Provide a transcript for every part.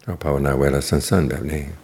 เราภาวนาเวลาสั้นๆแบบนี้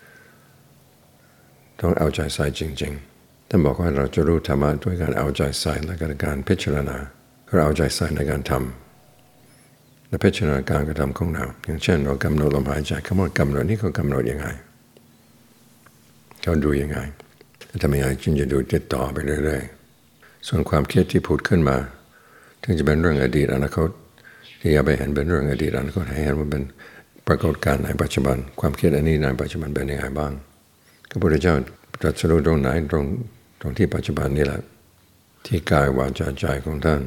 ต้องเอาใจใส่จริงๆท่านบอกว่าเราจะรู้ธรรมะด้วยการเอาใจใส่และการพิจารณาเราเอาใจใส่ในการทำและพิจารณาการกระทำของเราอย่างเช่นเรากำหนดลมหายใจคำว่ากำหนดนี่เขากำหนดยังไงเขาดูยังไงทำยังไงจึงจะดูติดต่อไปเรื่อยๆส่วนความคิดที่ผุดขึ้นมาถึงจะเป็นเรื่องอดีตอนาคตที่อย่าไปเห็นเป็นเรื่องอดีตอนาคตให้เห็นว่าเป็นปรากฏการณ์ในปัจจุบันความคิดอันนี้ในปัจจุบันเป็นยังไงบ้างพระพุทธเจ้าตรัสรู้ตรงไหนตรงที่ปัจจุบันนี่แหละที่กายวาจาใจของท่าน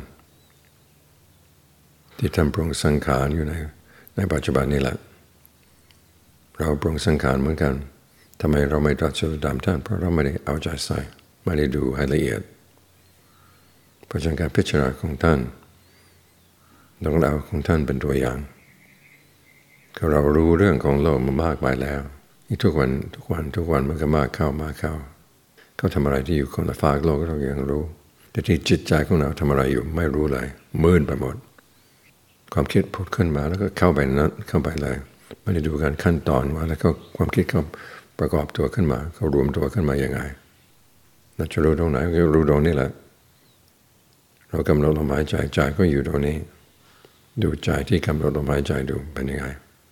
ที่ท่านปรุงสังขารอยู่ในปัจจุบันนี่แหละเราปรุงสังขารเหมือนกันทำไมเราไม่ตรัสรู้ตามท่านเพราะเราไม่ได้เอาใจใส่ไม่ได้ดูให้ละเอียดเพราะฉะนั้นการพิจารณาของท่านต้องเอาของท่านเป็นตัวอย่างเรารู้เรื่องของโลกมามากไปแล้วทุกวันมันก็มากเข้าเขาทำอะไรที่อยู่คนละฝากโลกก็ต้องยังรู้แต่ที่จิตใจของเราทำอะไรอยู่ไม่รู้เลยมืดไปหมดความคิดผุดขึ้นมาแล้วก็เข้าไปเลยไม่ได้ดูการขั้นตอนว่าแล้วก็ความคิดเขาประกอบตัวขึ้นมาเขารวมตัวขึ้นมาอย่างไรเราจะรู้ตรงไหนก็รู้ตรงนี้แหละเรากำหนดลมหายใจใจก็อยู่ตรงนี้ดูใจที่กำหนดลมหายใจดูเป็นยังไง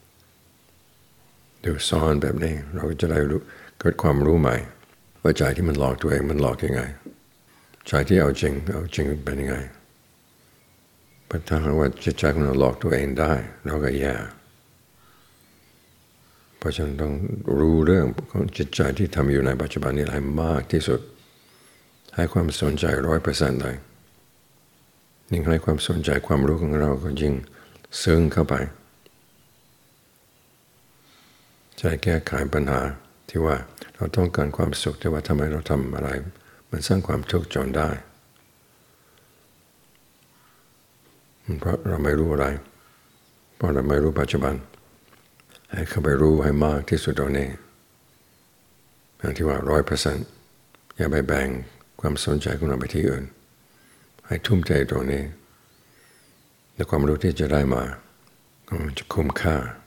ดูซ้อนแบบนี้เราจะได้รู้เกิดความรู้ใหม่ว่าใจที่มันหลอกตัวเองมันหลอกยังไงใจที่เอาจริงเป็นยังไงถ้าหากว่าจิตใจของเราหลอกตัวเองได้เราก็แย่เพราะฉะนั้นต้องรู้เรื่องของจิตใจที่ทำอยู่ในปัจจุบันนี้ให้มากที่สุดให้ความสนใจ 100% เลยยิ่งให้ความสนใจความรู้ของเราก็ยิ่งซึ้งเข้าไปใช้แก้ไขปัญหาที่ว่าเราต้องการความสุขแต่ว่าทำไมเราทำอะไรมันสร้างความทุกข์จนได้เพราะเราไม่รู้อะไรเพราะเราไม่รู้ปัจจุบันให้เข้าไปรู้ให้มากที่สุดตรงนี้อย่างที่ว่า 100% อย่าไปแบ่งความสนใจของเราไปที่อื่นให้ทุ่มเทตรงนี้และความรู้ที่จะได้มาก็จะคุ้มค่า